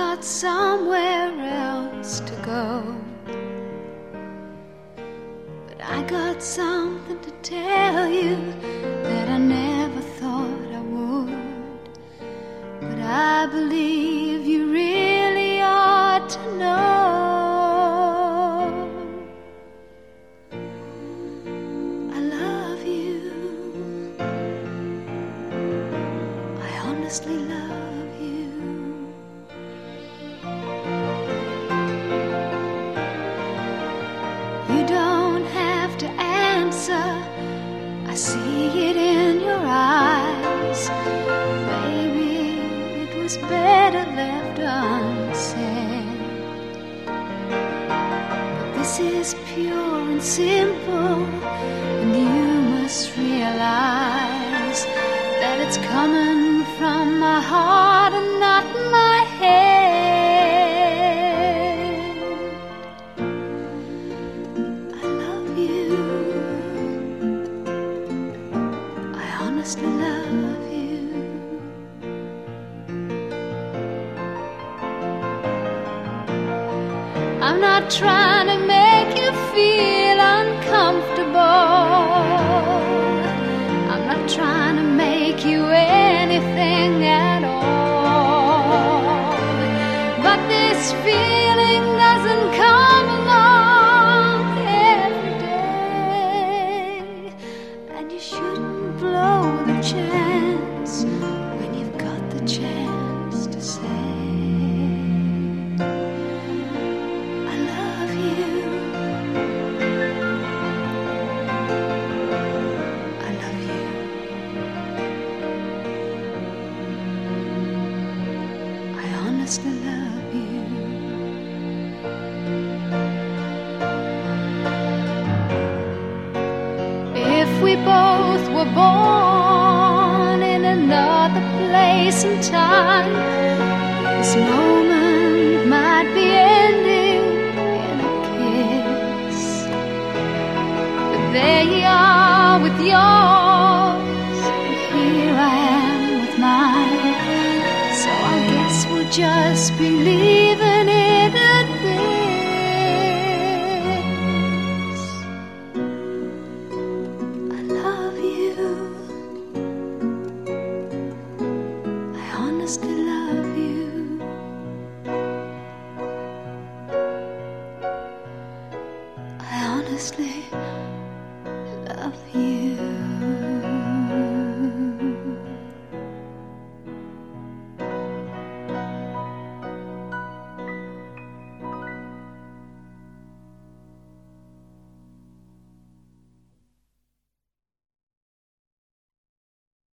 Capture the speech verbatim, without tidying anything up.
got somewhere else to go. But I got something to tell you that I never thought I would. But I believe you really ought to know. I love you. I honestly love you. You don't have to answer, I see it in your eyes. Maybe it was better left unsaid. But this is pure and simple, and you must realize that it's coming from my heart and not my head. I love you. I honestly love you. I'm not trying to make you feel uncomfortable. I'm not trying to make you anything at all. But this feeling doesn't come along every day, and you shouldn't blow the chance when you've got the chance to say I love you. I love you. I honestly love you. If we both were born in another place and time, this moment might be ending in a kiss. But there you are with yours, and here I am with mine. So I guess we'll just be leaving it at this. I love you. I honestly love you. I honestly love you.